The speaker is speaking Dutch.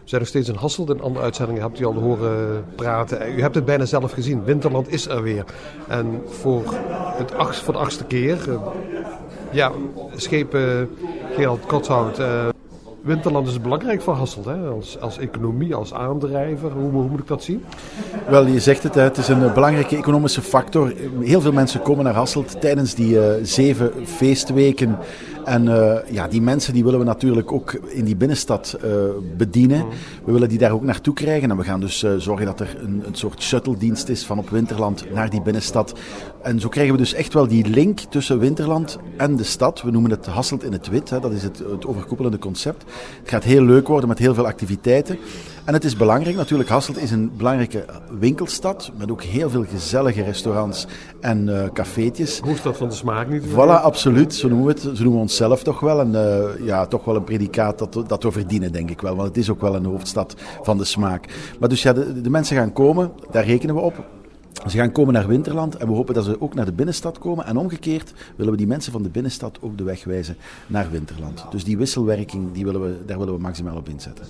We zijn nog steeds in Hasselt. In andere uitzendingen hebt u al horen praten. U hebt het bijna zelf gezien. Winterland is er weer. En voor de 8e keer... schepen Gerald Kotshout... Winterland is belangrijk voor Hasselt, hè? Als economie, als aandrijver. Hoe moet ik dat zien? Wel, je zegt het, het is een belangrijke economische factor. Heel veel mensen komen naar Hasselt tijdens die 7 feestweken. En die mensen die willen we natuurlijk ook in die binnenstad bedienen. We willen die daar ook naartoe krijgen. En we gaan dus zorgen dat er een soort shuttle-dienst is van op Winterland naar die binnenstad. En zo krijgen we dus echt wel die link tussen Winterland en de stad. We noemen het Hasselt in het wit. Hè. Dat is het overkoepelende concept. Het gaat heel leuk worden met heel veel activiteiten. En het is belangrijk, natuurlijk, Hasselt is een belangrijke winkelstad, met ook heel veel gezellige restaurants en cafeetjes. Hoofdstad van de smaak niet? Voilà, absoluut. Zo noemen we het. Zo noemen we onszelf toch wel. En toch wel een predicaat dat we verdienen, denk ik wel. Want het is ook wel een hoofdstad van de smaak. Maar dus de mensen gaan komen, daar rekenen we op. Ze gaan komen naar Winterland en we hopen dat ze ook naar de binnenstad komen. En omgekeerd willen we die mensen van de binnenstad ook de weg wijzen naar Winterland. Dus die wisselwerking, daar willen we maximaal op inzetten.